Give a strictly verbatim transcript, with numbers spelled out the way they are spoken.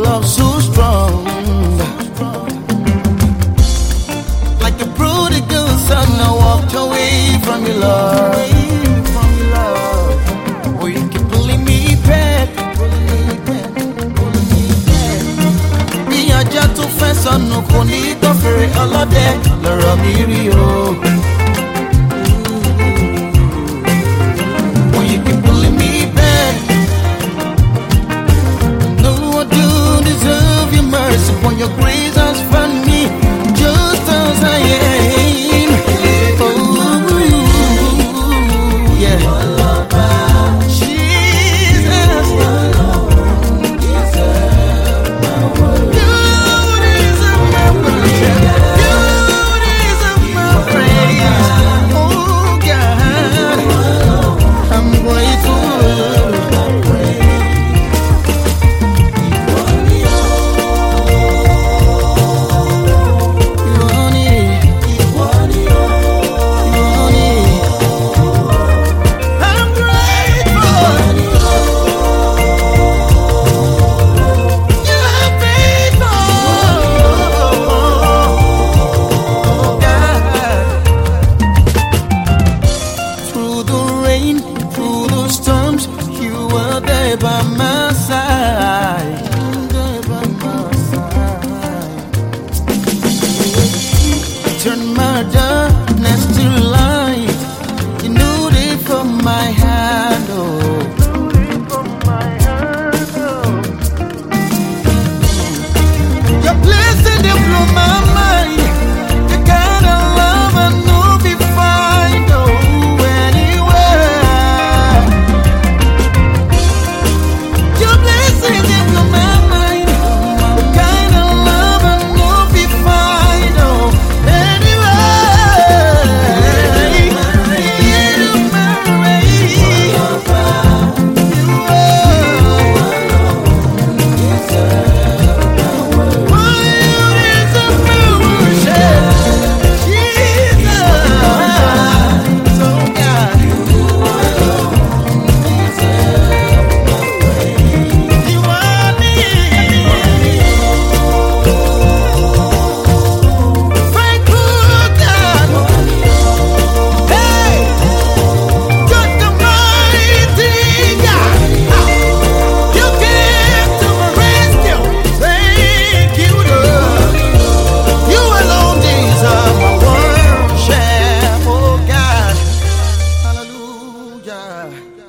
love so strong. Like a prodigal son, I walked away from your love. Oh, you keep pulling me back. Bí ajá tó fẹ́ sọnù kò ní gbọ́ fèrè ọlọ́dẹ lọ̀rọ̀ mi rí o. Oh, you keep pulling me back. No, I do deserve your mercy, for your grace has found me just as I am. Oh, yeah. Jesus, you deserve my worship. You deserve my praise. Oh God, I'm grateful. Through the storms, you were there by my side. There by my side. Turn my darkness to light. You knew it from my hand, oh. Your blessing, they blow my mind. The kind of love I know be fine, oh. Yeah.